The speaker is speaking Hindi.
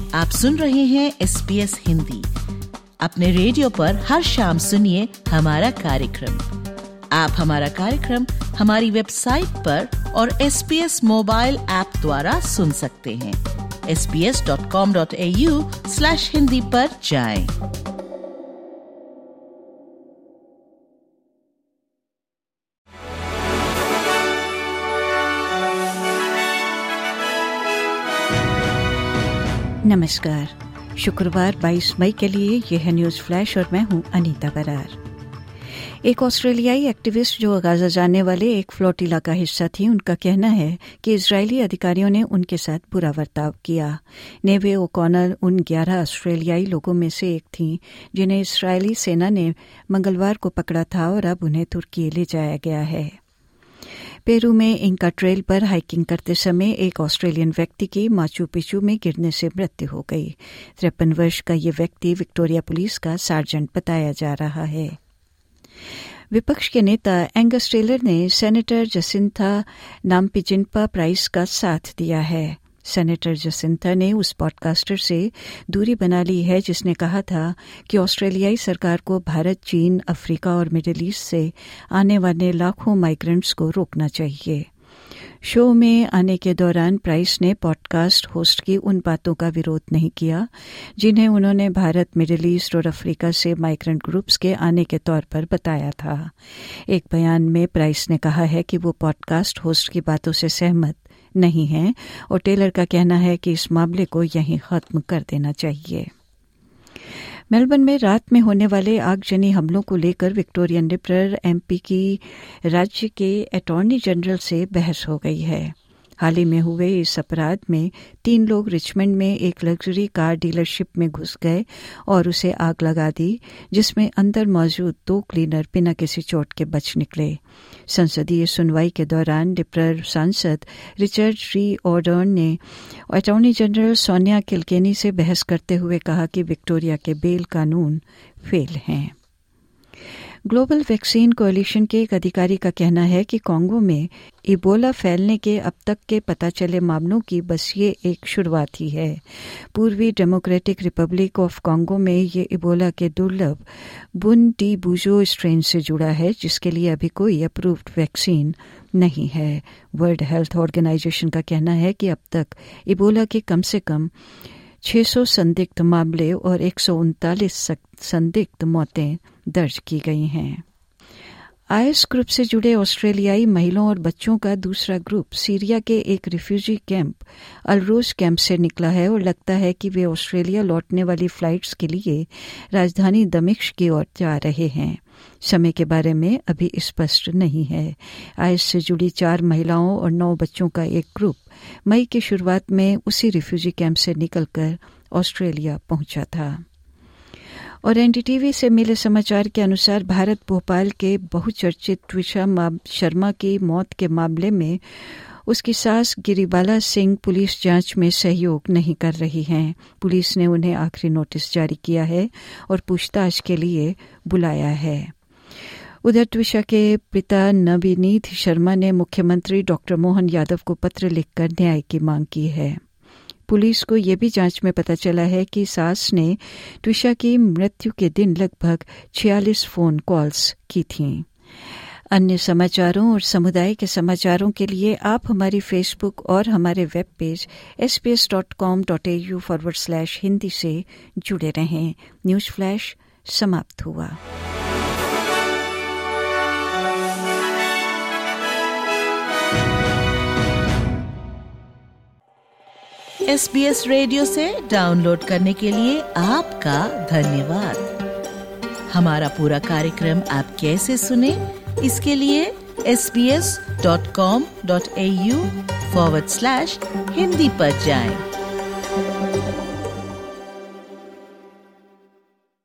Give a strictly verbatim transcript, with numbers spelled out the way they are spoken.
आप सुन रहे हैं एस बी एस हिंदी। अपने रेडियो पर हर शाम सुनिए हमारा कार्यक्रम। आप हमारा कार्यक्रम हमारी वेबसाइट पर और S B S mobile app द्वारा सुन सकते हैं। S B S dot com dot A U slash Hindi पर जाएं। नमस्कार। शुक्रवार बाईस मई के लिए यह है न्यूज़ फ्लैश और मैं हूं अनीता बरार। एक ऑस्ट्रेलियाई एक्टिविस्ट जो गाजा जाने वाले एक फ्लोटिला का हिस्सा थी, उनका कहना है कि इजरायली अधिकारियों ने उनके साथ बुरा बर्ताव किया। नेवे ओकॉनर उन ग्यारह ऑस्ट्रेलियाई लोगों में से एक थीं जिन्हें इजरायली सेना ने मंगलवार को पकड़ा था और अब उन्हें तुर्की ले जाया गया है। पेरू में इंका ट्रेल पर हाइकिंग करते समय एक ऑस्ट्रेलियन व्यक्ति की माचू पिचू में गिरने से मृत्यु हो गई। तिरपन वर्ष का ये व्यक्ति विक्टोरिया पुलिस का सार्जेंट बताया जा रहा है। विपक्ष के नेता एंगस टेलर ने सेनेटर जसिंथा नाम्पिजिन्पा प्राइस का साथ दिया है। सेनेटर जसिंथा ने उस पॉडकास्टर से दूरी बना ली है जिसने कहा था कि ऑस्ट्रेलियाई सरकार को भारत, चीन, अफ्रीका और मिडिल ईस्ट से आने वाले लाखों माइग्रेंट्स को रोकना चाहिए। शो में आने के दौरान प्राइस ने पॉडकास्ट होस्ट की उन बातों का विरोध नहीं किया जिन्हें उन्होंने भारत, मिडिल ईस्ट और अफ्रीका से माइग्रेंट ग्रुप्स के आने के तौर पर बताया था। एक बयान में प्राइस ने कहा है कि वो पॉडकास्ट होस्ट की बातों से सहमत नहीं है और टेलर का कहना है कि इस मामले को यहीं खत्म कर देना चाहिए। मेलबर्न में रात में होने वाले आगजनी हमलों को लेकर विक्टोरियन लिबरल एम पी की राज्य के अटॉर्नी जनरल से बहस हो गई है। हाल ही में हुए इस अपराध में तीन लोग रिचमंड में एक लग्जरी कार डीलरशिप में घुस गए और उसे आग लगा दी, जिसमें अंदर मौजूद दो क्लीनर बिना किसी चोट के बच निकले। संसदीय सुनवाई के दौरान लिबरल सांसद रिचर्ड री ऑर्डर्न ने अटॉर्नी जनरल सोनिया किलकेनी से बहस करते हुए कहा कि विक्टोरिया के बेल कानून फेल हैं। ग्लोबल वैक्सीन कोएलिशन के एक अधिकारी का कहना है कि कांगो में इबोला फैलने के अब तक के पता चले मामलों की बस ये एक शुरुआत ही है। पूर्वी डेमोक्रेटिक रिपब्लिक ऑफ कांगो में ये इबोला के दुर्लभ बुन डी बुजो स्ट्रेन से जुड़ा है, जिसके लिए अभी कोई अप्रूव्ड वैक्सीन नहीं है। वर्ल्ड हेल्थ ऑर्गेनाइजेशन का कहना है कि अब तक इबोला के कम से कम छह सौ संदिग्ध मामले और एक सौ उनतालीस संदिग्ध मौतें दर्ज की गई हैं। आईएस ग्रुप से जुड़े ऑस्ट्रेलियाई महिलाओं और बच्चों का दूसरा ग्रुप सीरिया के एक रिफ्यूजी कैंप अलरोज कैंप से निकला है और लगता है कि वे ऑस्ट्रेलिया लौटने वाली फ्लाइट्स के लिए राजधानी दमिश्क की ओर जा रहे हैं। समय के बारे में अभी स्पष्ट नहीं है। आईएस से जुड़ी चार महिलाओं और नौ बच्चों का एक ग्रुप मई की शुरुआत में उसी रिफ्यूजी कैंप से निकलकर ऑस्ट्रेलिया पहुंचा था। और एनडीटीवी से मिले समाचार के अनुसार भारत भोपाल के बहुचर्चित ट्विशा शर्मा की मौत के मामले में उसकी सास गिरिबाला सिंह पुलिस जांच में सहयोग नहीं कर रही हैं। पुलिस ने उन्हें आखिरी नोटिस जारी किया है और पूछताछ के लिए बुलाया है। उधर ट्विशा के पिता नवनीत शर्मा ने मुख्यमंत्री डॉक्टर मोहन यादव को पत्र लिखकर न्याय की मांग की है। पुलिस को यह भी जांच में पता चला है कि सास ने ट्विशा की मृत्यु के दिन लगभग छियालीस फोन कॉल्स की थीं। अन्य समाचारों और समुदाय के समाचारों के लिए आप हमारी फेसबुक और हमारे web page S B S dot com dot A U forward slash Hindi से जुड़े रहें। न्यूज़ फ्लैश समाप्त हुआ। एस बी एस रेडियो से डाउनलोड करने के लिए आपका धन्यवाद। हमारा पूरा कार्यक्रम आप कैसे सुने, इसके लिए S B S dot com dot A U forward slash Hindi पर जाएं।